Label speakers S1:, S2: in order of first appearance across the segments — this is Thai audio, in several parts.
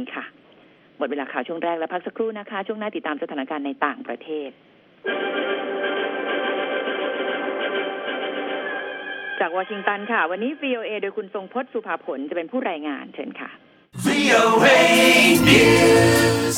S1: นี้ค่ะหมดเวลาข่าวช่วงแรกแล้วพักสักครู่นะคะช่วงหน้าติดตามสถานการณ์ในต่างประเทศจากวอชิงตันค่ะวันนี้ VOA โดยคุณทรงพจน์สุภาผลจะเป็นผู้รายงานเชิญค่ะ VOA News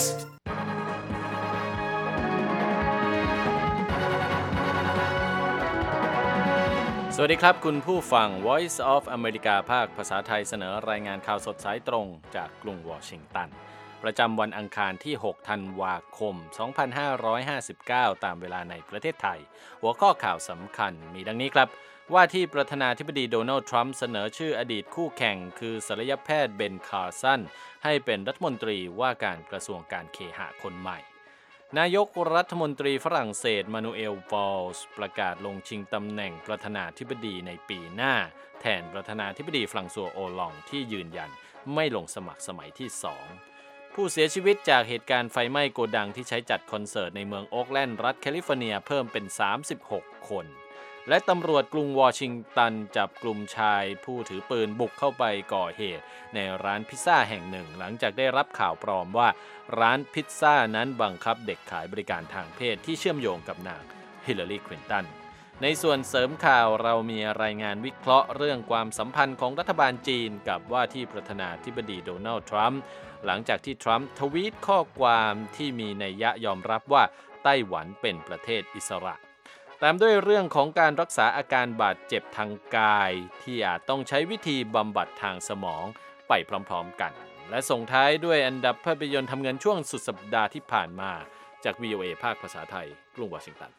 S2: สวัสดีครับคุณผู้ฟัง Voice of America ภาคภาษาไทยเสนอรายงานข่าวสดสายตรงจากกรุงวอชิงตันประจำวันอังคารที่6ธันวาคม2559ตามเวลาในประเทศไทยหัวข้อข่าวสำคัญมีดังนี้ครับว่าที่ประธานาธิบดีโดนัลด์ทรัมป์เสนอชื่ออดีตคู่แข่งคือศัลยแพทย์เบนคาร์สันให้เป็นรัฐมนตรีว่าการกระทรวงการเคหะคนใหม่นายกรัฐมนตรีฝรั่งเศสมานูเอล วอลส์ประกาศลงชิงตำแหน่งประธานาธิบดีในปีหน้าแทนประธานาธิบดีฟรังซัวโอลองที่ยืนยันไม่ลงสมัครสมัยที่2ผู้เสียชีวิตจากเหตุการณ์ไฟไหม้โกดังที่ใช้จัดคอนเสิร์ตในเมืองโอ๊คแลนด์รัฐแคลิฟอร์เนียเพิ่มเป็น36คนและตำรวจกรุงวอชิงตันจับกลุ่มชายผู้ถือปืนบุกเข้าไปก่อเหตุในร้านพิซซ่าแห่งหนึ่งหลังจากได้รับข่าวปลอมว่าร้านพิซซ่านั้นบังคับเด็กขายบริการทางเพศที่เชื่อมโยงกับนางฮิลลารีคลินตันในส่วนเสริมข่าวเรามีรายงานวิเคราะห์เรื่องความสัมพันธ์ของรัฐบาลจีนกับว่าที่ประธานาธิบดีโดนัลด์ทรัมป์หลังจากที่ทรัมป์ทวีตข้อความที่มีนัยยอมรับว่าไต้หวันเป็นประเทศอิสระตามด้วยเรื่องของการรักษาอาการบาดเจ็บทางกายที่อาจต้องใช้วิธีบำบัดทางสมองไปพร้อมๆกันและส่งท้ายด้วยอันดับภาพยนตร์ทำเงินช่วงสุดสัปดาห์ที่ผ่านมาจาก VOA ภาคภาษาไทยกรุงวอชิงตัน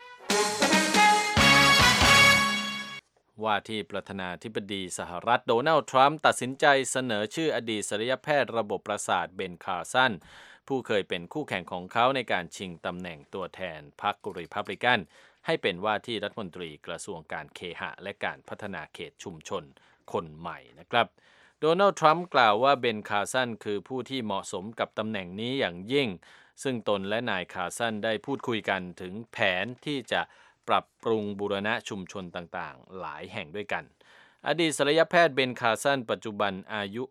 S2: ว่าที่ประธานาธิบดีสหรัฐโดนัลด์ทรัมป์ตัดสินใจเสนอชื่ออดีตศัลยแพทย์ระบบประสาทเบนคาร์สันผู้เคยเป็นคู่แข่งของเขาในการชิงตำแหน่งตัวแทนพรรครีพับลิกันให้เป็นว่าที่รัฐมนตรีกระทรวงการเคหะและการพัฒนาเขตชุมชนคนใหม่นะครับโดนัลด์ทรัมป์กล่าวว่าเบนคาร์สันคือผู้ที่เหมาะสมกับตำแหน่งนี้อย่างยิ่งซึ่งตนและนายคาร์สันได้พูดคุยกันถึงแผนที่จะปรับปรุงบูรณะชุมชนต่างๆหลายแห่งด้วยกันอดีตศัลยแพทย์เบนคาร์สันปัจจุบันอายุ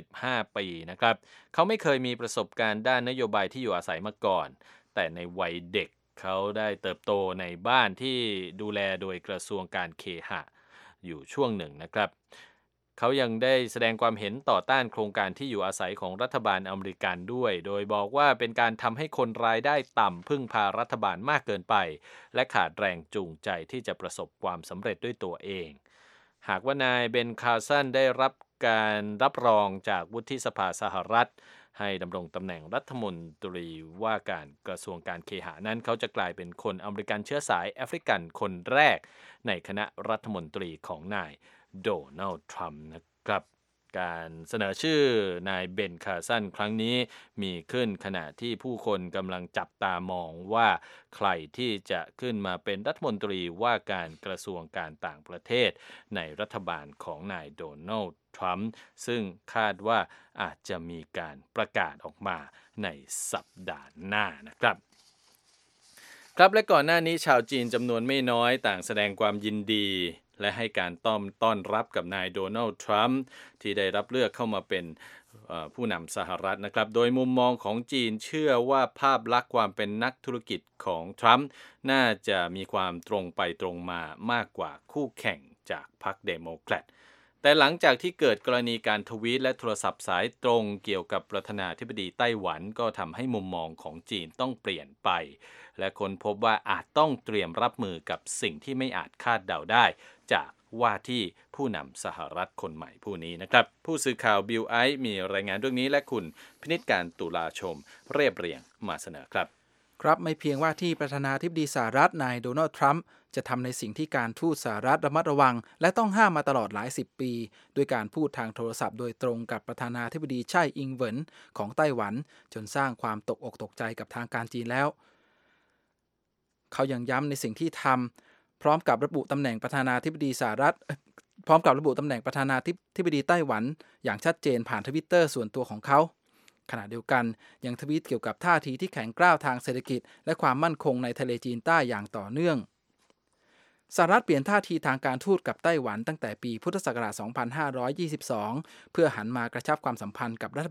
S2: 65ปีนะครับเขาไม่เคยมีประสบการณ์ด้านนโยบายที่อยู่อาศัยมาก่อนแต่ในวัยเด็กเขาได้เติบโตในบ้านที่ดูแลโดยกระทรวงการเคหะอยู่ช่วงหนึ่งนะครับเขายังได้แสดงความเห็นต่อต้านโครงการที่อยู่อาศัยของรัฐบาลอเมริกันด้วยโดยบอกว่าเป็นการทำให้คนรายได้ต่ำพึ่งพารัฐบาลมากเกินไปและขาดแรงจูงใจที่จะประสบความสำเร็จด้วยตัวเองหากว่านายเบนคาร์สันได้รับการรับรองจากวุฒิสภาสหรัฐให้ดำรงตำแหน่งรัฐมนตรีว่าการกระทรวงการเคหะนั้นเขาจะกลายเป็นคนอเมริกันเชื้อสายแอฟริกันคนแรกในคณะรัฐมนตรีของนายโดนัลด์ทรัมป์นะครับการเสนอชื่อนายเบนคาร์สันครั้งนี้มีขึ้นขณะที่ผู้คนกำลังจับตามองว่าใครที่จะขึ้นมาเป็นรัฐมนตรีว่าการกระทรวงการต่างประเทศในรัฐบาลของนายโดนัลด์ทรัมป์ซึ่งคาดว่าอาจจะมีการประกาศออกมาในสัปดาห์หน้านะครับครับและก่อนหน้านี้ชาวจีนจำนวนไม่น้อยต่างแสดงความยินดีและให้การต้อนรับกับนายโดนัลด์ทรัมป์ที่ได้รับเลือกเข้ามาเป็นผู้นำสหรัฐนะครับโดยมุมมองของจีนเชื่อว่าภาพลักษณ์ความเป็นนักธุรกิจของทรัมป์น่าจะมีความตรงไปตรงมามากกว่าคู่แข่งจากพรรคเดโมแครตแต่หลังจากที่เกิดกรณีการทวีตและโทรศัพท์สายตรงเกี่ยวกับประธานาธิบดีไต้หวันก็ทำให้มุมมองของจีนต้องเปลี่ยนไปและค้นพบว่าอาจต้องเตรียมรับมือกับสิ่งที่ไม่อาจคาดเดาได้จากว่าที่ผู้นำสหรัฐคนใหม่ผู้นี้นะครับผู้สื่อข่าวบิลไอซ์มีรายงานเรื่องนี้และคุณพินิจการตุลาชมเรียบเรียงมาเสนอครับ
S3: ครับไม่เพียงว่าที่ประธานาธิบดีสหรัฐนายโดนัลด์ทรัมป์จะทำในสิ่งที่การทูตสหรัฐระมัดระวังและต้องห้ามมาตลอดหลายสิบปีด้วยการพูดทางโทรศัพท์โดยตรงกับประธานาธิบดีไช่อิงเหวินของไต้หวันจนสร้างความตกอกตกใจกับทางการจีนแล้วเขายังย้ำในสิ่งที่ทำพร้อมกับระบุตำแหน่งประธานาธิบดีสหรัฐพร้อมกับระบุตำแหน่งประธานาธิบดีไต้หวันอย่างชัดเจนผ่าน Twitter ส่วนตัวของเขาขณะเดียวกันยังทวีตเกี่ยวกับท่าทีที่แข็งกร้าวทางเศรษฐกิจและความมั่นคงในทะเลจีนใต้อย่างต่อเนื่องสหรัฐเปลี่ยนท่าทีทางการทูตกับไต้หวันตั้งแต่ปีพุทธศักราช 2522 เพื่อหันมากระชับความสัมพันธ์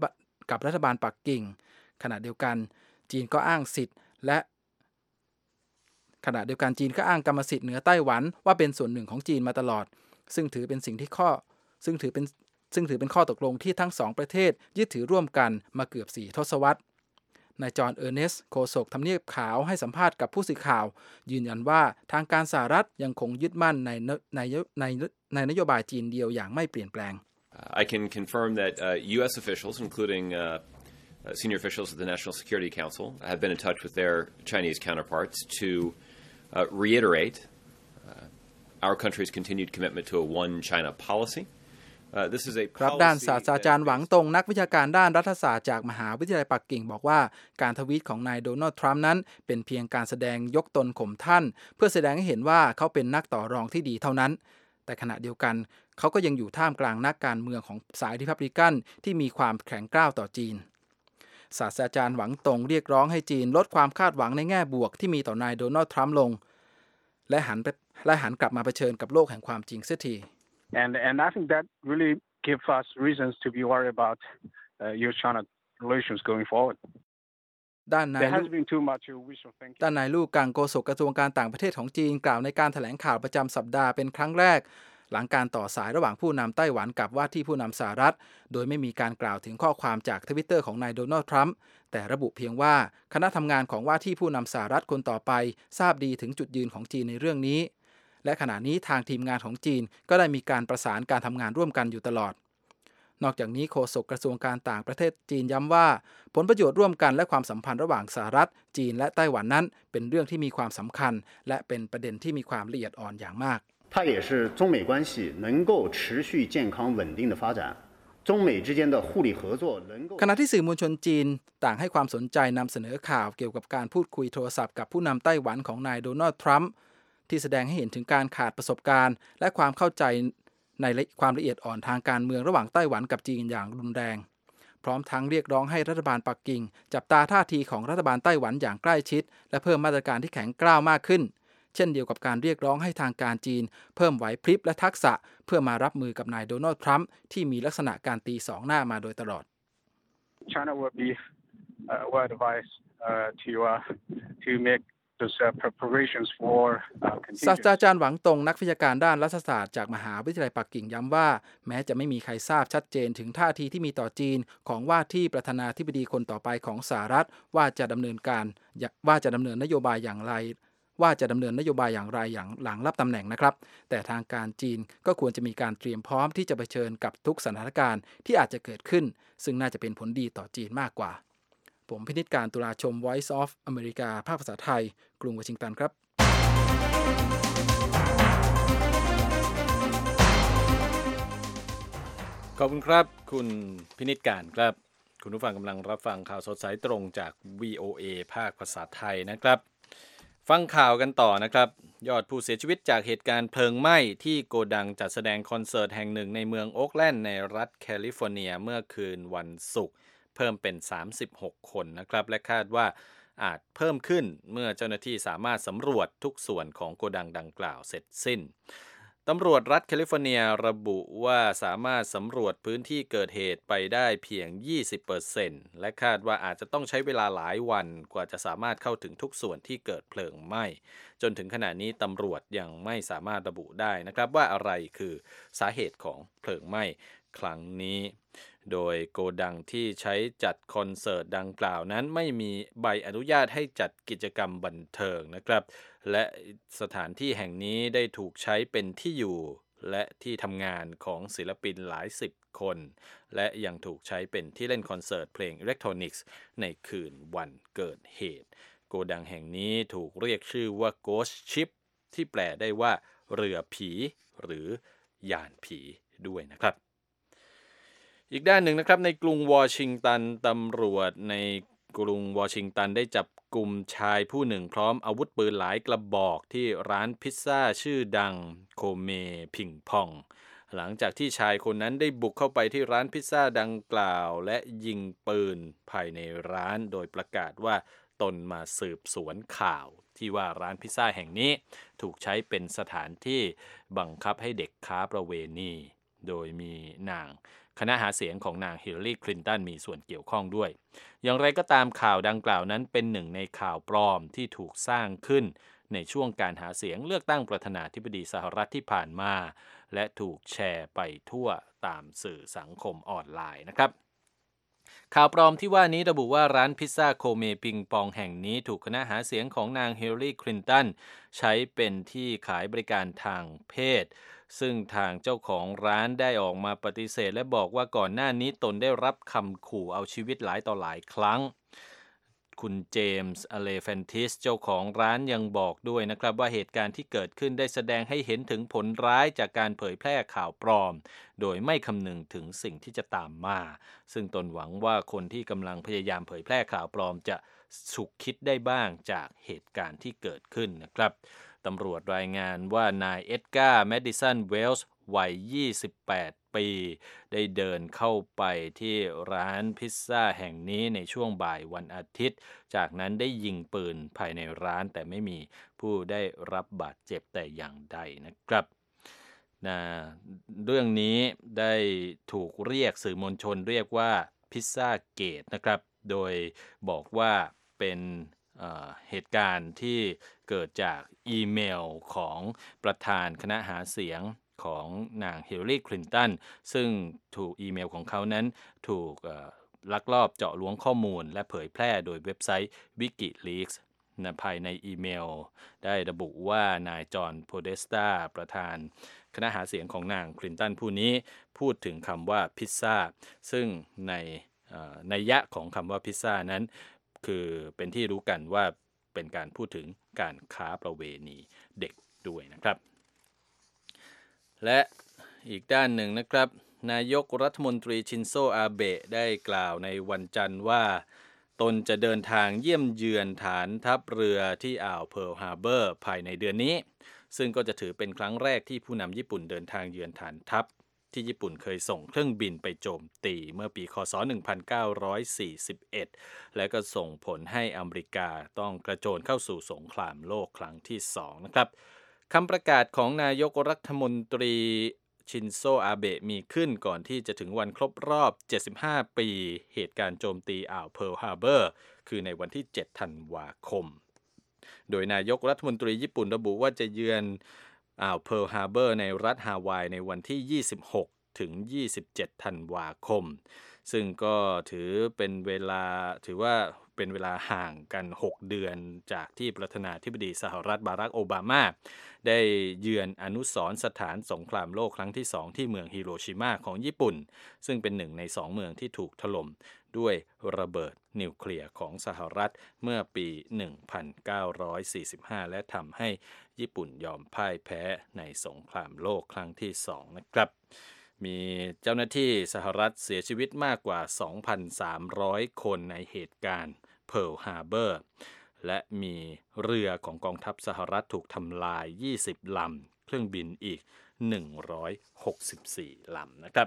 S3: กับรัฐบาลปักกิ่งขณะเดียวกันจีนก็อ้างสิทธิ์และขณะเดียวกันจีนก็อ้างกรรมสิทธิ์เหนือไต้หวันว่าเป็นส่วนหนึ่งของจีนมาตลอดซึ่งถือเป็นข้อตกลงที่ทั้งสองประเทศยึดถือร่วมกันมาเกือบ4 ทศวรรษนายจอห์น เออร์เนสต์ โฆษกทำเนียบขาวให้สัมภาษณ์กับผู้สื่อข่าวยืนยันว่าทางการสหรัฐยังคงยึดมั่นในนโยบายจีนเดียวอย่างไม่เปลี่ยนแปลง
S4: I can confirm that U.S. officials, including senior officials of the National Security Council, have been in touch with their Chinese counterparts to reiterate our country's continued commitment to a one China policy.
S3: ครับด้านศาสตราจารย์หวังตงนักวิชาการด้านรัฐศาสตร์จากมหาวิทยาลัยปักกิ่งบอกว่าการทวีตของนายโดนัลด์ทรัมป์นั้นเป็นเพียงการแสดงยกตนข่มท่านเพื่อแสดงให้เห็นว่าเขาเป็นนักต่อรองที่ดีเท่านั้นแต่ขณะเดียวกันเขาก็ยังอยู่ท่ามกลางนักการเมืองของสายริพับลิกันที่มีความแข็งกร้าวต่อจีนศาสตราจารย์หวังตงเรียกร้องให้จีนลดความคาดหวังในแง่บวกที่มีต่อนายโดนัลด์ทรัมป์ลงและหันกลับมาเผชิญกับโลกแห่งความจริงเสียที
S5: And I think that really give us reasons to be worried about U.S.-China relations going forward.
S3: ด้านนายลู่กังโฆษกกระทรวงการต่างประเทศของจีนกล่าวในการแถลงข่าวประจำสัปดาห์เป็นครั้งแรกหลังการต่อสายระหว่างผู้นำไต้หวันกับว่าที่ผู้นำสหรัฐโดยไม่มีการกล่าวถึงข้อความจาก Twitter ของนายโดนัลด์ทรัมป์แต่ระบุเพียงว่าคณะทำงานของว่าที่ผู้นำสหรัฐคนต่อไปทราบดีถึงจุดยืนของจีนในเรื่องนี้และขณะนี้ทางทีมงานของจีนก็ได้มีการประสานการทำงานร่วมกันอยู่ตลอดนอกจากนี้โฆษกกระทรวงการต่างประเทศจีนย้ำว่าผลประโยชน์ร่วมกันและความสัมพันธ์ระหว่างสหรัฐจีนและไต้หวันนั้นเป็นเรื่องที่มีความสำคัญและเป็นประเด็นที่มีความละเอียดอ่อนอย่างมาก
S6: 它也是中美关系能够持续健康稳定的发展中美之间的互利合作能够
S3: ขณะที่สื่อมวลชนจีนต่างให้ความสนใจนำเสนอข่าวเกี่ยวกับการพูดคุยโทรศัพท์กับผู้นำไต้หวันของนายโดนัลด์ทรัมป์ที่แสดงให้เห็นถึงการขาดประสบการณ์และความเข้าใจในความละเอียดอ่อนทางการเมืองระหว่างไต้หวันกับจีนอย่างรุนแรงพร้อมทั้งเรียกร้องให้รัฐบาลปักกิ่งจับตาท่าทีของรัฐบาลไต้หวันอย่างใกล้ชิดและเพิ่มมาตรการที่แข็งกร้าวมากขึ้นเช่นเดียวกับการเรียกร้องให้ทางการจีนเพิ่มไหวพริบและทักษะเพื่อมารับมือกับนายโดนัลด์ทรัมป์ที่มีลักษณะการตีสองหน้ามาโดยตลอด
S5: China will be well advised to make preparations for
S3: ศาสตราจารย์หวังตงนักวิชาการด้านรัฐศาสตร์จากมหาวิทยาลัยปักกิ่งย้ำว่าแม้จะไม่มีใครทราบชัดเจนถึงท่าทีที่มีต่อจีนของว่าที่ประธานาธิบดีคนต่อไปของสหรัฐว่าจะดำเนินนโยบายอย่างไรอย่างหลังรับตำแหน่งนะครับแต่ทางการจีนก็ควรจะมีการเตรียมพร้อมที่จะเผชิญกับทุกสถานการณ์ที่อาจจะเกิดขึ้นซึ่งน่าจะเป็นผลดีต่อจีนมากกว่าผมพินิจการตุลาชม Voice of America ภาคภาษาไทยกรุงวอชิงตันครับ
S2: ขอบคุณครับคุณพินิจการครับคุณผู้ฟังกำลังรับฟังข่าวสดสายตรงจาก VOA ภาคภาษาไทยนะครับฟังข่าวกันต่อนะครับยอดผู้เสียชีวิตจากเหตุการณ์เพลิงไหม้ที่โกดังจัดแสดงคอนเสิร์ตแห่งหนึ่งในเมืองโอ๊คแลนด์ในรัฐแคลิฟอร์เนียเมื่อคืนวันศุกร์เพิ่มเป็น36คนนะครับและคาดว่าอาจเพิ่มขึ้นเมื่อเจ้าหน้าที่สามารถสำรวจทุกส่วนของโกดังดังกล่าวเสร็จสิ้นตำรวจรัฐแคลิฟอร์เนียระบุว่าสามารถสำรวจพื้นที่เกิดเหตุไปได้เพียง 20% และคาดว่าอาจจะต้องใช้เวลาหลายวันกว่าจะสามารถเข้าถึงทุกส่วนที่เกิดเพลิงไหม้จนถึงขณะนี้ตำรวจยังไม่สามารถระบุได้นะครับว่าอะไรคือสาเหตุของเพลิงไหม้ครั้งนี้โดยโกดังที่ใช้จัดคอนเสิร์ตดังกล่าวนั้นไม่มีใบอนุญาตให้จัดกิจกรรมบันเทิงนะครับและสถานที่แห่งนี้ได้ถูกใช้เป็นที่อยู่และที่ทำงานของศิลปินหลายสิบคนและยังถูกใช้เป็นที่เล่นคอนเสิร์ตเพลงอิเล็กทรอนิกส์ในคืนวันเกิดเหตุโกดังแห่งนี้ถูกเรียกชื่อว่า Ghost Ship ที่แปลได้ว่าเรือผีหรือยานผีด้วยนะครับอีกด้านหนึ่งนะครับในกรุงวอชิงตันตำรวจในกรุงวอชิงตันได้จับกุมชายผู้หนึ่งพร้อมอาวุธปืนหลายกระบอกที่ร้านพิซซ่าชื่อดังโคเมพิงพองหลังจากที่ชายคนนั้นได้บุกเข้าไปที่ร้านพิซซ่าดังกล่าวและยิงปืนภายในร้านโดยประกาศว่าตนมาสืบสวนข่าวที่ว่าร้านพิซซ่าแห่งนี้ถูกใช้เป็นสถานที่บังคับให้เด็กค้าประเวณีโดยมีนางคณะหาเสียงของนางฮิลลารีคลินตันมีส่วนเกี่ยวข้องด้วยอย่างไรก็ตามข่าวดังกล่าวนั้นเป็นหนึ่งในข่าวปลอมที่ถูกสร้างขึ้นในช่วงการหาเสียงเลือกตั้งประธานาธิบดีสหรัฐที่ผ่านมาและถูกแชร์ไปทั่วตามสื่อสังคมออนไลน์นะครับข่าวปลอมที่ว่านี้ระบุว่าร้านพิซซ่าโคเมปิงปองแห่งนี้ถูกคณะหาเสียงของนางฮิลลารีคลินตันใช้เป็นที่ขายบริการทางเพศซึ่งทางเจ้าของร้านได้ออกมาปฏิเสธและบอกว่าก่อนหน้านี้ตนได้รับคำขู่เอาชีวิตหลายต่อหลายครั้งคุณเจมส์อเลเฟนติสเจ้าของร้านยังบอกด้วยนะครับว่าเหตุการณ์ที่เกิดขึ้นได้แสดงให้เห็นถึงผลร้ายจากการเผยแพร่ข่าวปลอมโดยไม่คำนึงถึงสิ่งที่จะตามมาซึ่งตนหวังว่าคนที่กำลังพยายามเผยแพร่ข่าวปลอมจะฉุกคิดได้บ้างจากเหตุการณ์ที่เกิดขึ้นนะครับตำรวจรายงานว่านายเอ็ดการ์ แมดิสัน เวลส์วัย 28 ปีได้เดินเข้าไปที่ร้านพิซซ่าแห่งนี้ในช่วงบ่ายวันอาทิตย์จากนั้นได้ยิงปืนภายในร้านแต่ไม่มีผู้ได้รับบาดเจ็บแต่อย่างใดนะครับเรื่องนี้ได้ถูกเรียกสื่อมวลชนเรียกว่าพิซซ่าเกตนะครับโดยบอกว่าเป็นเหตุการณ์ที่เกิดจากอีเมลของประธานคณะหาเสียงของนางฮิลลารีคลินตันซึ่งถูกอีเมลของเขานั้นถูกลักลอบเจาะล้วงข้อมูลและเผยแพร่โดยเว็บไซต์ WikiLeaks ภายในอีเมลได้ระบุว่านายจอห์น โพเดสตาประธานคณะหาเสียงของนางคลินตันผู้นี้พูดถึงคำว่าพิซซ่าซึ่งในนัยยะของคำว่าพิซซ่านั้นคือเป็นที่รู้กันว่าเป็นการพูดถึงการค้าประเวณีเด็กด้วยนะครับและอีกด้านหนึ่งนะครับนายกรัฐมนตรีชินโซอาเบะได้กล่าวในวันจันทร์ว่าตนจะเดินทางเยี่ยมเยือนฐานทัพเรือที่อ่าวเพิร์ลฮาร์เบอร์ภายในเดือนนี้ซึ่งก็จะถือเป็นครั้งแรกที่ผู้นำญี่ปุ่นเดินทางเยือนฐานทัพที่ญี่ปุ่นเคยส่งเครื่องบินไปโจมตีเมื่อปีค.ศ. 1941และก็ส่งผลให้อเมริกาต้องกระโจนเข้าสู่สงครามโลกครั้งที่2นะครับคำประกาศของนายกรัฐมนตรีชินโซอาเบะมีขึ้นก่อนที่จะถึงวันครบรอบ75ปีเหตุการณ์โจมตีอ่าวเพิร์ลฮาร์เบอร์คือในวันที่7ธันวาคมโดยนายกรัฐมนตรีญี่ปุ่นระบุว่าจะเยือนอ่าวเพิร์ลฮาร์เบอร์ในรัฐฮาวายในวันที่26ถึง27ธันวาคมซึ่งก็ถือว่าเป็นเวลาห่างกัน6เดือนจากที่ประธานาธิบดีสหรัฐบารักโอบามาได้เยือนอนุสรณ์สถานสงครามโลกครั้งที่2ที่เมืองฮิโรชิมาของญี่ปุ่นซึ่งเป็นหนึ่งใน2เมืองที่ถูกถล่มด้วยระเบิดนิวเคลียร์ของสหรัฐเมื่อปี 1945 และทำให้ญี่ปุ่นยอมพ่ายแพ้ในสงครามโลกครั้งที่2นะครับมีเจ้าหน้าที่สหรัฐเสียชีวิตมากกว่า 2,300 คนในเหตุการณ์เพิร์ลฮาร์เบอร์และมีเรือของกองทัพสหรัฐถูกทำลาย20ลำเครื่องบินอีก164ลำนะครับ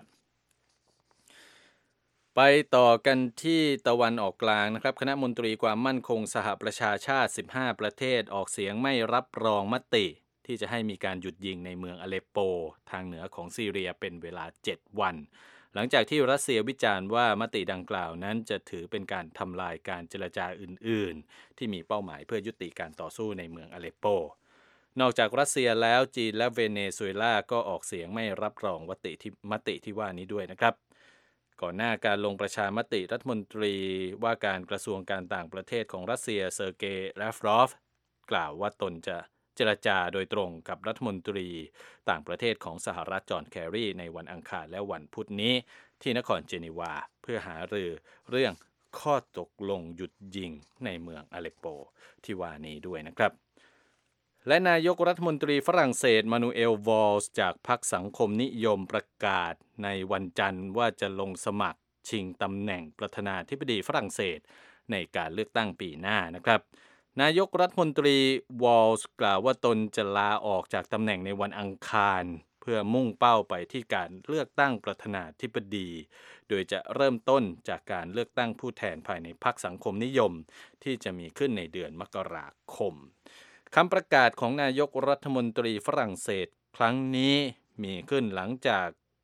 S2: ไปต่อกันที่ตะวันออกกลางนะครับคณะมนตรีความมั่นคงสหประชาชาติ15ประเทศออกเสียงไม่รับรองมติที่จะให้มีการหยุดยิงในเมืองอเลปโปทางเหนือของซีเรียเป็นเวลา7วันหลังจากที่รัสเซียวิจารณ์ว่ามติดังกล่าวนั้นจะถือเป็นการทำลายการเจรจาอื่นๆที่มีเป้าหมายเพื่อยุติการต่อสู้ในเมืองอเลปโปนอกจากรัสเซียแล้วจีนและเวเนซุเอลาก็ออกเสียงไม่รับรองมติที่ว่านี้ด้วยนะครับก่อนหน้าการลงประชามติรัฐมนตรีว่าการกระทรวงการต่างประเทศของรัสเซียเซอร์เกย์ ลาฟรอฟกล่าวว่าตนจะเจรจาโดยตรงกับรัฐมนตรีต่างประเทศของสหรัฐจอห์นแครีในวันอังคารและวันพุธนี้ที่นครเจนีวาเพื่อหารือเรื่องข้อตกลงหยุดยิงในเมืองอเลปโปที่ว่านี้ด้วยนะครับและนายกรัฐมนตรีฝรั่งเศสมานูเอล วอลส์จากพรรคสังคมนิยมประกาศในวันจันทร์ว่าจะลงสมัครชิงตำแหน่งประธานาธิบดีฝรั่งเศสในการเลือกตั้งปีหน้านะครับนายกรัฐมนตรีวอลส์กล่าวว่าตนจะลาออกจากตำแหน่งในวันอังคารเพื่อมุ่งเป้าไปที่การเลือกตั้งประธานาธิบดีโดยจะเริ่มต้นจากการเลือกตั้งผู้แทนภายในพรรคสังคมนิยมที่จะมีขึ้นในเดือนมกราคมคำประกาศของนายกรัฐมนตรีฝรั่งเศสครั้งนี้มีขึ้นหลังจาก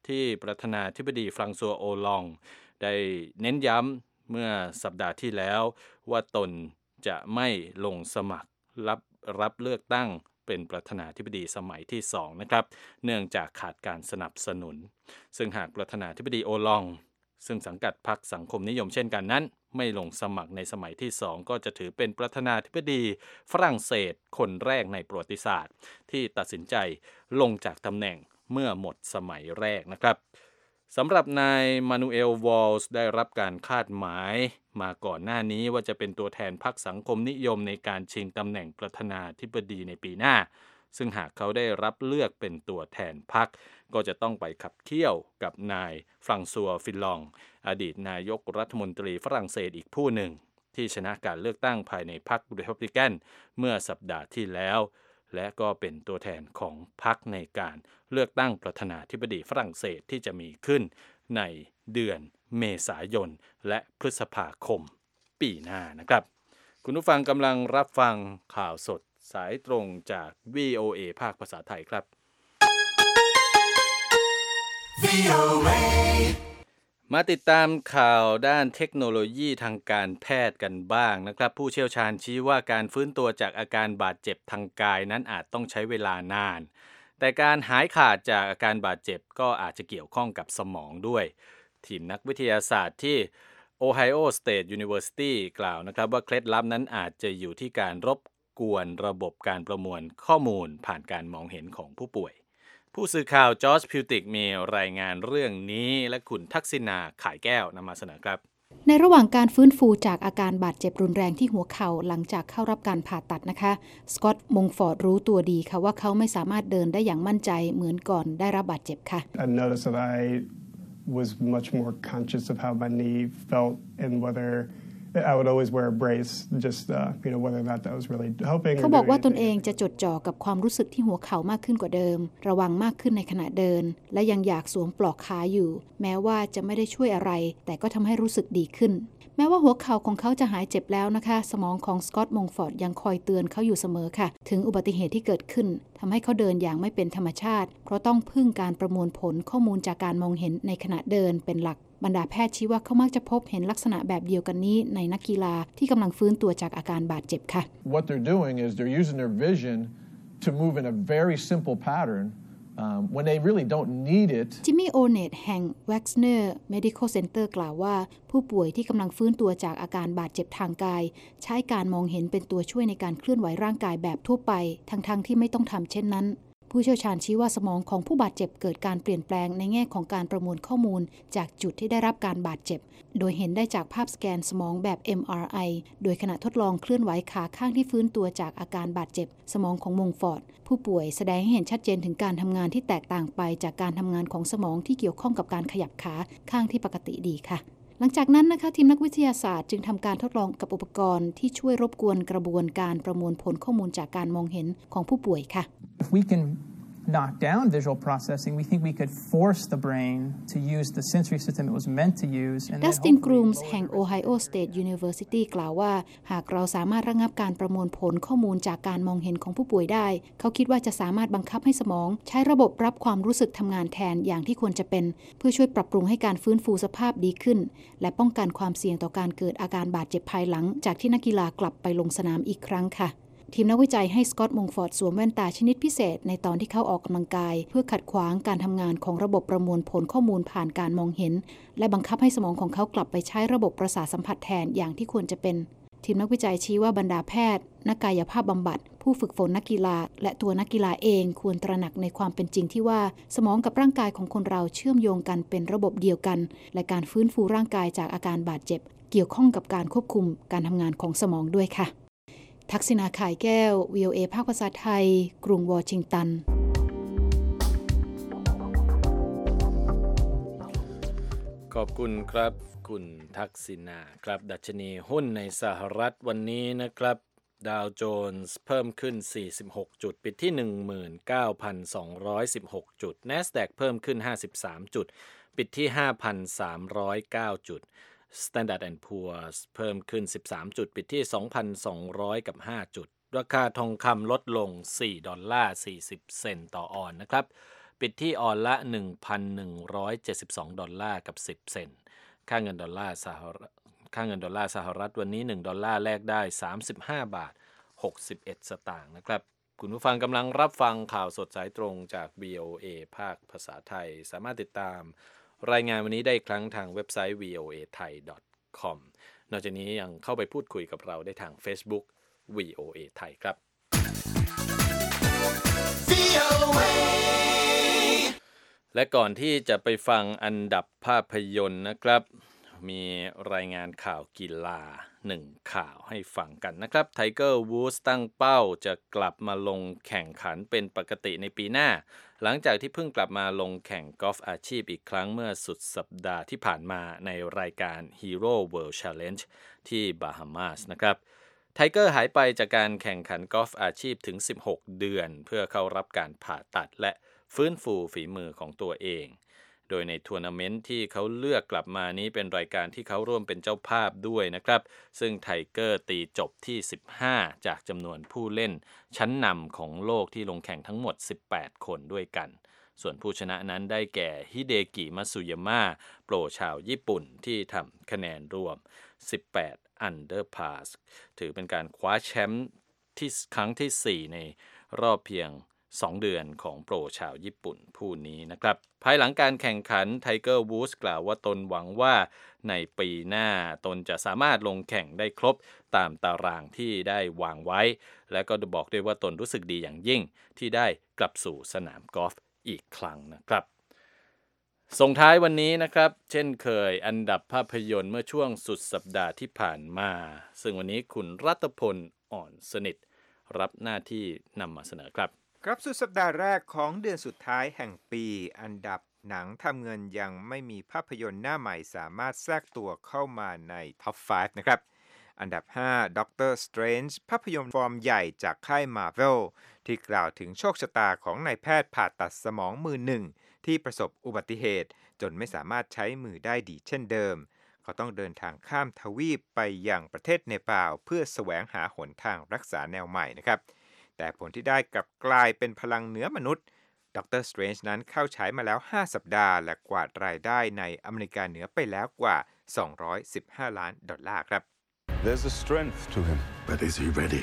S2: ที่ประธานาธิบดีฟรังซัวโอลองได้เน้นย้ำเมื่อสัปดาห์ที่แล้วว่าตนจะไม่ลงสมัครรับเลือกตั้งเป็นประธานาธิบดีสมัยที่2นะครับเนื่องจากขาดการสนับสนุนซึ่งหากประธานาธิบดีโอลองซึ่งสังกัดพรรคสังคมนิยมเช่นกันนั้นไม่ลงสมัครในสมัยที่2ก็จะถือเป็นประธานาธิบดีฝรั่งเศสคนแรกในประวัติศาสตร์ที่ตัดสินใจลงจากตำแหน่งเมื่อหมดสมัยแรกนะครับสำหรับนายมานูเอลวอลส์ได้รับการคาดหมายมาก่อนหน้านี้ว่าจะเป็นตัวแทนพรรคสังคมนิยมในการชิงตำแหน่งประธานาธิบดีในปีหน้าซึ่งหากเขาได้รับเลือกเป็นตัวแทนพรรคก็จะต้องไปขับเคี่ยวกับนายฟรังซัวฟิลองอดีตนายกรัฐมนตรีฝรั่งเศสอีกผู้หนึ่งที่ชนะการเลือกตั้งภายในพรรครีพับลิกันเมื่อสัปดาห์ที่แล้วและก็เป็นตัวแทนของพรรคในการเลือกตั้งประธานาธิบดีฝรั่งเศสที่จะมีขึ้นในเดือนเมษายนและพฤษภาคมปีหน้านะครับคุณผู้ฟังกำลังรับฟังข่าวสดสายตรงจาก VOA ภาคภาษาไทยครับ VOA มาติดตามข่าวด้านเทคโนโลยีทางการแพทย์กันบ้างนะครับผู้เชี่ยวชาญชี้ว่าการฟื้นตัวจากอาการบาดเจ็บทางกายนั้นอาจต้องใช้เวลานานแต่การหายขาดจากอาการบาดเจ็บก็อาจจะเกี่ยวข้องกับสมองด้วยทีมนักวิทยาศาสตร์ที่ Ohio State University กล่าวนะครับว่าเคล็ดลับนั้นอาจจะอยู่ที่การรบกวนระบบการประมวลข้อมูลผ่านการมองเห็นของผู้ป่วยผู้สื่อข่าวจอร์จพิวติกมีรายงานเรื่องนี้และคุณทักษิณาข่ายแก้วนำมาเสนอครับ
S7: ในระหว่างการฟื้นฟูจากอาการบาดเจ็บรุนแรงที่หัวเข่าหลังจากเข้ารับการผ่าตัดนะคะสกอตต์ มงฟอร์ดรู้ตัวดีค่ะว่าเขาไม่สามารถเดินได้อย่างมั่นใจเหมือนก่อนได้รับบาดเจ็บค่ะ
S8: I noticed that I was much more conscious of how my knee felt and whether I would always wear a brace just whether or not that was really helping
S7: เขาบอกว่าตนเองจะจดจ่อกับความรู้สึกที่หัวเข่ามากขึ้นกว่าเดิมระวังมากขึ้นในขณะเดินและยังอยากสวมปลอกขาอยู่แม้ว่าจะไม่ได้ช่วยอะไรแต่ก็ทำให้รู้สึกดีขึ้นแม้ว่าหัวเข่าของเขาจะหายเจ็บแล้วนะคะสมองของสกอตต์ มงฟอร์ดยังคอยเตือนเขาอยู่เสมอค่ะถึงอุบัติเหตุที่เกิดขึ้นทำให้เขาเดินอย่างไม่เป็นธรรมชาติเพราะต้องพึ่งการประมวลผลข้อมูลจากการมองเห็นในขณะเดินเป็นหลักบรรดาแพทย์ชี้ว่าเขามักจะพบเห็นลักษณะแบบเดียวกันนี้ในนักกีฬาที่กำลังฟื้นตัวจากอาการบาดเจ็บค่ะ
S9: What they're doing is they're using their vision to move in a very simple pattern when they really don't need it
S7: จิมมี่ โอเนตแห่ง Wexner Medical Center กล่าวว่าผู้ป่วยที่กำลังฟื้นตัวจากอาการบาดเจ็บทางกายใช้การมองเห็นเป็นตัวช่วยในการเคลื่อนไหวร่างกายแบบทั่วไปทั้งที่ไม่ต้องทำเช่นนั้นผู้เชี่ยวชาญชี้ว่าสมองของผู้บาดเจ็บเกิดการเปลี่ยนแปลงในแง่ของการประมวลข้อมูลจากจุดที่ได้รับการบาดเจ็บโดยเห็นได้จากภาพสแกนสมองแบบ MRI โดยขณะทดลองเคลื่อนไหวขาข้างที่ฟื้นตัวจากอาการบาดเจ็บสมองของมงฟอร์ดผู้ป่วยแสดงให้เห็นชัดเจนถึงการทำงานที่แตกต่างไปจากการทำงานของสมองที่เกี่ยวข้องกับการขยับขาข้างที่ปกติดีค่ะหลังจากนั้นนะคะทีมนักวิทยาศาสตร์จึงทำการทดลองกับอุปกรณ์ที่ช่วยรบกวนกระบวนการประมวลผลข้อมูลจากการมองเห็นของผู้ป่วยค่ะ
S10: knock down visual processing, we think we could force the brain to use the sensory system it was meant to use.
S7: Dustin Grooms แห่ง Ohio State University กล่าวว่าหากเราสามารถระงับการประมวลผลข้อมูลจากการมองเห็นของผู้ป่วยได้เขาคิดว่าจะสามารถบังคับให้สมองใช้ระบบรับความรู้สึกทำงานแทนอย่างที่ควรจะเป็นเพื่อช่วยปรับปรุงให้การฟื้นฟูสภาพดีขึ้นและป้องกันความเสี่ยงต่อการเกิดอาการบาดเจ็บภายหลังจากที่นักกีฬากลับไปลงสนามอีกครั้งค่ะทีมนักวิจัยให้สกอตต์ มงฟอร์ดสวมแว่นตาชนิดพิเศษในตอนที่เขาออกกำลังกายเพื่อขัดขวางการทำงานของระบบประมวลผลข้อมูลผ่านการมองเห็นและบังคับให้สมองของเขากลับไปใช้ระบบประสาทสัมผัสแทนอย่างที่ควรจะเป็นทีมนักวิจัยชี้ว่าบรรดาแพทย์นักกายภาพบำบัดผู้ฝึกฝนนักกีฬาและตัวนักกีฬาเองควรตระหนักในความเป็นจริงที่ว่าสมองกับร่างกายของคนเราเชื่อมโยงกันเป็นระบบเดียวกันและการฟื้นฟูร่างกายจากอาการบาดเจ็บเกี่ยวข้องกับการควบคุมการทำงานของสมองด้วยค่ะทักษิณาข่ายแก้ว VOA ภาคภาษาไทยกรุงวอชิงตัน
S2: ขอบคุณครับคุณทักษิณาครับดัชนีหุ้นในสหรัฐวันนี้นะครับดาวโจนส์เพิ่มขึ้น46จุดปิดที่ 19,216 จุด NASDAQ เพิ่มขึ้น53จุดปิดที่ 5,309 จุดStandard & Poor's เพิ่มขึ้น13จุดปิดที่ 2,205 จุดราคาทองคำลดลง$4.40ต่อออนซ์นะครับปิดที่ออนละ 1,172 ดอลลาร์กับ10 เซนต์ค่าเงินดอลลาร์สหรัฐวันนี้1ดอลลาร์แลกได้35 บาท 61 สตางค์นะครับคุณผู้ฟังกำลังรับฟังข่าวสดสายตรงจาก VOA ภาคภาษาไทยสามารถติดตามรายงานวันนี้ได้อีกครั้งทางเว็บไซต์ voathai.com นอกจากนี้ยังเข้าไปพูดคุยกับเราได้ทาง Facebook VOA ไทยครับ และก่อนที่จะไปฟังอันดับภาพยนตร์นะครับมีรายงานข่าวกีฬา1ข่าวให้ฟังกันนะครับไทเกอร์วูดส์ตั้งเป้าจะกลับมาลงแข่งขันเป็นปกติในปีหน้าหลังจากที่เพิ่งกลับมาลงแข่งกอล์ฟอาชีพอีกครั้งเมื่อสุดสัปดาห์ที่ผ่านมาในรายการ Hero World Challenge ที่บาฮามาสนะครับไทเกอร์หายไปจากการแข่งขันกอล์ฟอาชีพถึง16 เดือนเพื่อเข้ารับการผ่าตัดและฟื้นฟูฝีมือของตัวเองโดยในทัวร์นาเมนต์ที่เขาเลือกกลับมานี้เป็นรายการที่เขาร่วมเป็นเจ้าภาพด้วยนะครับซึ่งไทเกอร์ตีจบที่15จากจำนวนผู้เล่นชั้นนำของโลกที่ลงแข่งทั้งหมด18คนด้วยกันส่วนผู้ชนะนั้นได้แก่ฮิเดกิมัตสึยามะโปรชาวญี่ปุ่นที่ทำคะแนนรวม18อันเดอร์พาสถือเป็นการคว้าแชมป์ที่ครั้งที่4ในรอบเพียง2 เดือนของโปรชาวญี่ปุ่นผู้นี้นะครับภายหลังการแข่งขันไทเกอร์วูดส์กล่าวว่าตนหวังว่าในปีหน้าตนจะสามารถลงแข่งได้ครบตามตารางที่ได้วางไว้และก็บอกด้วยว่าตนรู้สึกดีอย่างยิ่งที่ได้กลับสู่สนามกอล์ฟอีกครั้งนะครับส่งท้ายวันนี้นะครับเช่นเคยอันดับภาพยนตร์เมื่อช่วงสุดสัปดาห์ที่ผ่านมาซึ่งวันนี้คุณรัตพลอ่อนสนิทรับหน้าที่นำมาเสนอครับ
S11: ครับสุดสัปดาห์แรกของเดือนสุดท้ายแห่งปีอันดับหนังทำเงินยังไม่มีภาพยนตร์หน้าใหม่สามารถแทรกตัวเข้ามาในท็อป 5 นะครับอันดับ5 Doctor Strange ภาพยนตร์ฟอร์มใหญ่จากค่าย Marvel ที่กล่าวถึงโชคชะตาของนายแพทย์ผ่าตัดสมองมือหนึ่งที่ประสบอุบัติเหตุจนไม่สามารถใช้มือได้ดีเช่นเดิมเขาต้องเดินทางข้ามทวีปไปยังประเทศเนปาลเพื่อแสวงหาหนทางรักษาแนวใหม่นะครับแต่ผลที่ได้กลับกลายเป็นพลังเหนือมนุษย์ด็อกเตอร์สเตรนจ์นั้นเข้าฉายมาแล้ว5สัปดาห์และกวาดรายได้ในอเมริกาเหนือไปแล้วกว่า$215 ล้านครับ
S12: There's a strength to him, but is he ready?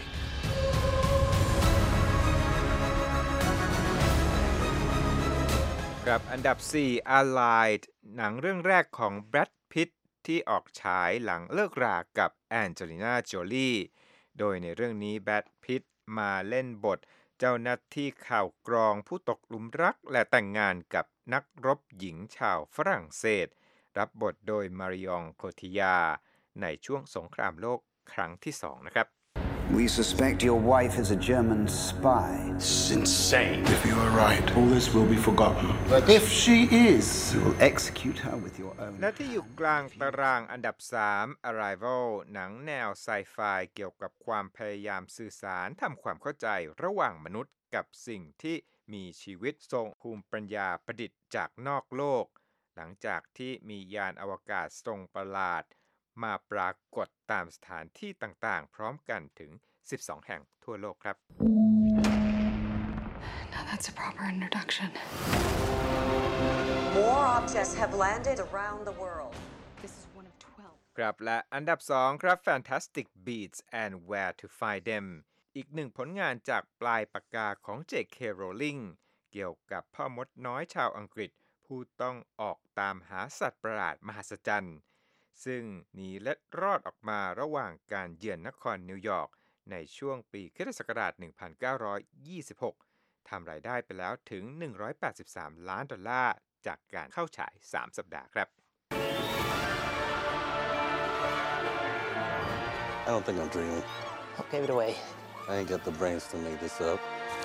S11: ครับอันดับ4 Allied หนังเรื่องแรกของแบรด พิตต์ที่ออกฉายหลังเลิกรากับแอนเจลิน่า โจลีโดยในเรื่องนี้แบรด พิตต์มาเล่นบทเจ้าหน้าที่ข่าวกรองผู้ตกหลุมรักและแต่งงานกับนักรบหญิงชาวฝรั่งเศสรับบทโดยมาริอง โคทิยาในช่วงสงครามโลกครั้งที่2นะครับ
S13: We suspect your wife is a German spy.
S12: It's insane. If you are right, all this will be forgotten. But if she is,
S13: you will execute her with your own.
S11: และที่อยู่กลางตารางอันดับ3 Arrival หนังแนวไซไฟเกี่ยวกับความพยายามสื่อสารทำความเข้าใจระหว่างมนุษย์กับสิ่งที่มีชีวิตทรงภูมิปัญญาประดิษฐ์จากนอกโลกหลังจากที่มียานอวกาศทรงประหลาดมาปรากฏตามสถานที่ต่างๆพร้อมกันถึง12แห่งทั่วโลกครับ
S14: Now that's a proper introduction.
S15: More objects have landed around the world.
S14: This is one of 12.
S11: ครับและอันดับ2ครับ Fantastic Beasts and Where to Find Them อีกหนึ่งผลงานจากปลายปากกาของ J.K. Rowling เกี่ยวกับพ่อมดน้อยชาวอังกฤษผู้ต้องออกตามหาสัตว์ประหลาดมหัศจรรย์ซึ่งหนีเล็ดรอดออกมาระหว่างการเยือนนครนิวยอร์กในช่วงปีค.ศ. 1926 ทำรายได้ไปแล้วถึง$183 ล้านจากการเข้าฉาย3สัปดาห์ครับ
S16: I don't think I'm dreaming.
S17: I'll give it away.
S16: I ain't got the brains to make this up.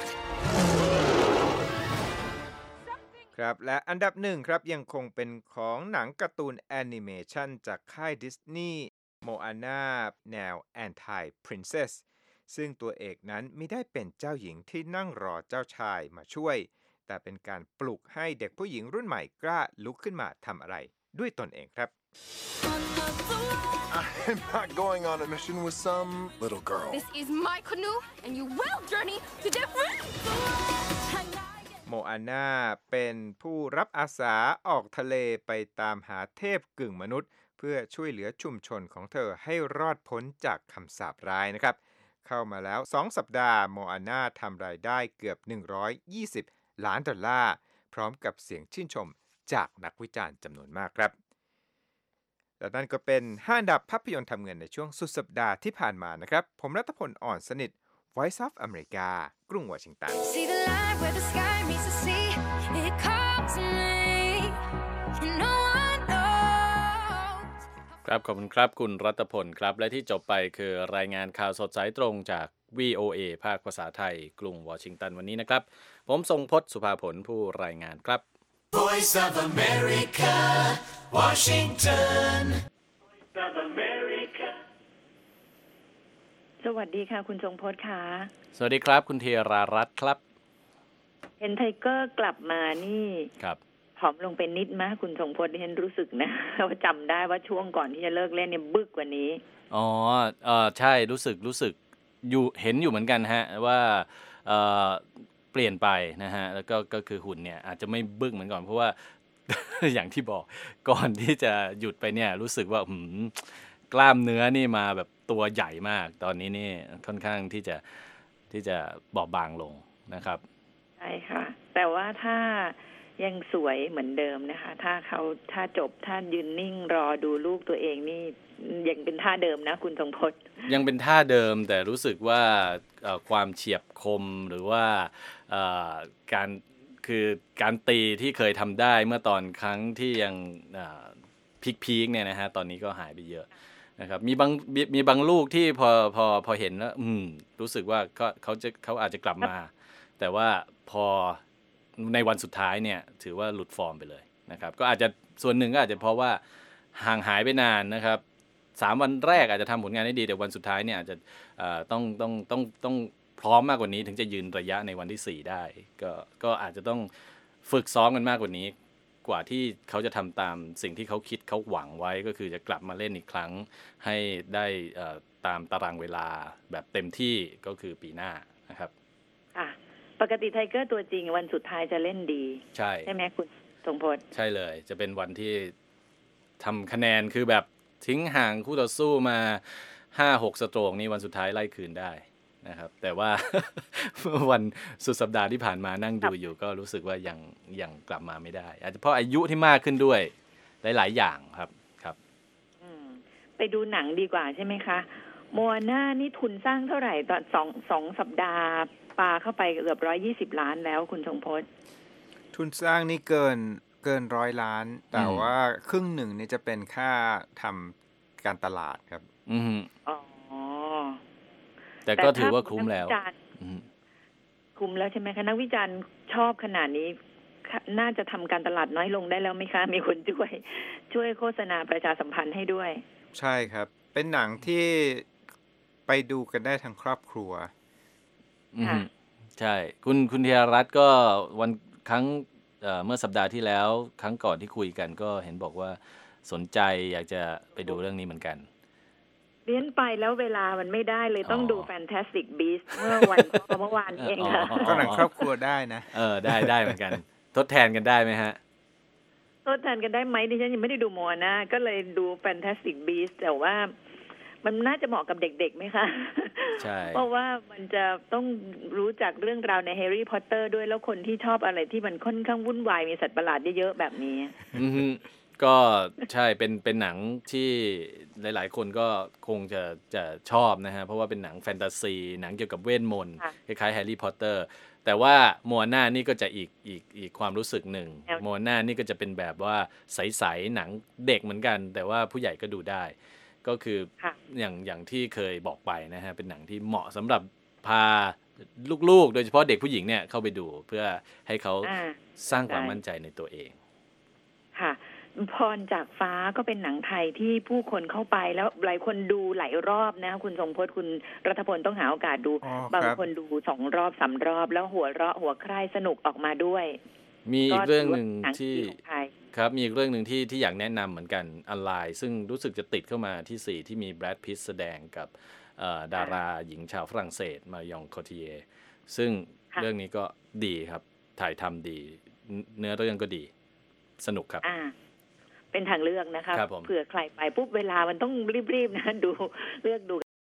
S11: ครับและอันดับ1ครับยังคงเป็นของหนังการ์ตูนแอนิเมชันจากค่ายดิสนีย์โมอาน่าแนว Anti-Princess ซึ่งตัวเอกนั้นไม่ได้เป็นเจ้าหญิงที่นั่งรอเจ้าชายมาช่วยแต่เป็นการปลุกให้เด็กผู้หญิงรุ่นใหม่กล้าลุกขึ้นมาทำอะไรด้วยตนเองครับ
S12: I'm not going on a mission with some little girl.
S14: This is my canoe and you will journey to different
S11: โมอาน่าเป็นผู้รับอาสาออกทะเลไปตามหาเทพกึ่งมนุษย์เพื่อช่วยเหลือชุมชนของเธอให้รอดพ้นจากคำสาปร้ายนะครับเข้ามาแล้ว2สัปดาห์โมอาน่าทำรายได้เกือบ$120 ล้านพร้อมกับเสียงชื่นชมจากนักวิจารณ์จำนวนมากครับและนั่นก็เป็น5อันดับภาพยนตร์ทำเงินในช่วงสุดสัปดาห์ที่ผ่านมานะครับผมรัตพล อ่อนสนิท Voice of America กรุงวอชิงตัน See the line where the sky meets the sea It calls me No one knows
S2: ครับขอบคุณครับคุณรัตพลครับและที่จบไปคือรายงานข่าวสดสายตรงจาก VOA ภาคภาษาไทยกรุงวอชิงตันวันนี้นะครับผมทรงพจน์สุภาผลผู้รายงานครับ
S17: Voice of America Washington
S1: สวัสดีค่ะคุณทรงพจน์ค่ะ
S2: สวัสดีครับคุณเทรารัตน์ครับ
S1: เห็นไทเกอร์กลับมานี่
S2: ครับ
S1: ผอมลงเป็นนิดมั้ยคุณทรงพจน์ดิฉันรู้สึกนะว่าจำได้ว่าช่วงก่อนที่จะเลิกเล่นเนี่ยบึกกว่านี้
S2: อ๋อใช่รู้สึกอยู่เห็นอยู่เหมือนกันฮะว่าเปลี่ยนไปนะฮะแล้วก็คือหุ่นเนี่ยอาจจะไม่บึกเหมือนก่อนเพราะว่า อย่างที่บอกก่อนที่จะหยุดไปเนี่ยรู้สึกว่ากล้ามเนื้อนี่มาแบบตัวใหญ่มากตอนนี้นี่ค่อนข้างที่จะบอบบางลงนะครับ
S1: ใช่ค่ะแต่ว่าถ้ายังสวยเหมือนเดิมนะคะถ้าจบถ้ายืนนิ่งรอดูลูกตัวเองนี่ยังเป็นท่าเดิมนะคุณทรงพจน์
S2: ยังเป็นท่าเดิมแต่รู้สึกว่าความเฉียบคมหรือว่าการตีที่เคยทำได้เมื่อตอนครั้งที่ยังพีคเนี่ยนะฮะตอนนี้ก็หายไปเยอะนะครับมีบางลูกที่พอเห็นแล้วรู้สึกว่าเขาอาจจะกลับมาแต่ว่าพอในวันสุดท้ายเนี่ยถือว่าหลุดฟอร์มไปเลยนะครับก็อาจจะส่วนหนึ่งก็อาจจะเพราะว่าห่างหายไปนานนะครับ3วันแรกอาจจะทำผลงานได้ดีแต่วันสุดท้ายเนี่ยอาจจะต้องพร้อมมากกว่านี้ถึงจะยืนระยะในวันที่4ได้ก็อาจจะต้องฝึกซ้อมกันมากกว่านี้กว่าที่เขาจะทำตามสิ่งที่เขาคิดเขาหวังไว้ก็คือจะกลับมาเล่นอีกครั้งให้ได้ตามตารางเวลาแบบเต็มที่ก็คือปีหน้านะครับ
S1: ปกติไทเกอร์ตัวจริงวันสุดท้ายจะเล่นดีใช่ไหมคุณทรงพจน์
S2: ใช่เลยจะเป็นวันที่ทำคะแนนคือแบบทิ้งห่างคู่ต่อสู้มา 5-6 สโตรกนี่วันสุดท้ายไล่คืนได้นะครับแต่ว่า วันสุดสัปดาห์ที่ผ่านมานั่งดูอยู่ก็รู้สึกว่ายังกลับมาไม่ได้อาจจะเพราะอายุที่มากขึ้นด้วยหลายๆอย่างครับ
S1: ไปดูหนังดีกว่าใช่ไหมคะโมอาน่านี่ทุนสร้างเท่าไหร่ตอน2สัปดาห์ปาเข้าไปเกือบ120 ล้านแล้วคุณทรงพจน์
S11: ทุนสร้างนี่เกิน100 ล้านแต่ว่าครึ่งหนึ่งนี่จะเป็นค่าทำการตลาดครับ
S2: แต่ก็ถือว่าคุ้มแล้ว
S1: คุ้มแล้วใช่ไหมคะนักวิจารณ์ชอบขนาดนี้น่าจะทำการตลาดน้อยลงได้แล้วไหมคะมีคนช่วยโฆษณาประชาสัมพันธ์ให้ด้วย
S11: ใช่ครับเป็นหนังที่ไปดูกันได้ทั้งครอบครัว
S2: ใช่คุณเทียรัตน์ก็วันครั้งเมื่อสัปดาห์ที่แล้วครั้งก่อนที่คุยกันก็เห็นบอกว่าสนใจอยากจะไปดูเรื่องนี้เหมือนกัน
S1: เรียนไปแล้วเวลามันไม่ได้เลยต้องดู Fantastic Beasts เมื่อวานเองค่ะ
S11: ก็หนังครอบครัวได้นะ
S2: ได้เหมือนกันทดแทนกันได้ไหมฮะ
S1: ทดแทนกันได้ไหมดิฉันยังไม่ได้ดูโมอาน่าก็เลยดู Fantastic Beasts แต่ว่ามันน่าจะเหมาะกับเด็กๆไหมคะ
S2: ใช่
S1: เพราะว่ามันจะต้องรู้จักเรื่องราวในแฮร์รี่พอตเตอร์ด้วยแล้วคนที่ชอบอะไรที่มันค่อนข้างวุ่นวายมีสัตว์ประหลาดเยอะๆแบบนี้
S2: ก็ใช่เป็นหนังที่หลายๆคนก็คงจะชอบนะฮะเพราะว่าเป็นหนังแฟนตาซีหนังเกี่ยวกับเวทมนต์คล้ายๆแฮร์รี่พอตเตอร์แต่ว่าโมอาน่านี่ก็จะอีกความรู้สึกหนึ่งโมอาน่านี่ก็จะเป็นแบบว่าใสๆหนังเด็กเหมือนกันแต่ว่าผู้ใหญ่ก็ดูได้ก็คืออย่างที่เคยบอกไปนะฮะเป็นหนังที่เหมาะสำหรับพาลูกๆโดยเฉพาะเด็กผู้หญิงเนี่ยเข้าไปดูเพื่อให้เขาสร้างความมั่นใจในตัวเอง
S1: ค่ะพรจากฟ้าก็เป็นหนังไทยที่ผู้คนเข้าไปแล้วหลายคนดูหลายรอบนะคุณทรงพจน์คุณรัฐพลต้องหาโอกาสดูบางคนดู2 รอบ 3 รอบแล้วหัวเราะหัวใคร่สนุกออกมาด้วย
S2: มีอีกเรื่องนึงที่ครับมีอีกเรื่องนึงที่อยากแนะนำเหมือนกันออนไลน์ซึ่งรู้สึกจะติดเข้ามาที่4ที่มีแบรดพิตต์แสดงกับดาราหญิงชาวฝรั่งเศสมายองโคทิเยซึ่งเรื่องนี้ก็ดีครับถ่ายทำดีเนื้อเรื่องก็ดีสนุกครับ
S1: เป็นทางเลือกนะคะเผื่อใครไปปุ๊บเวลามันต้องรีบๆนะเลือกดู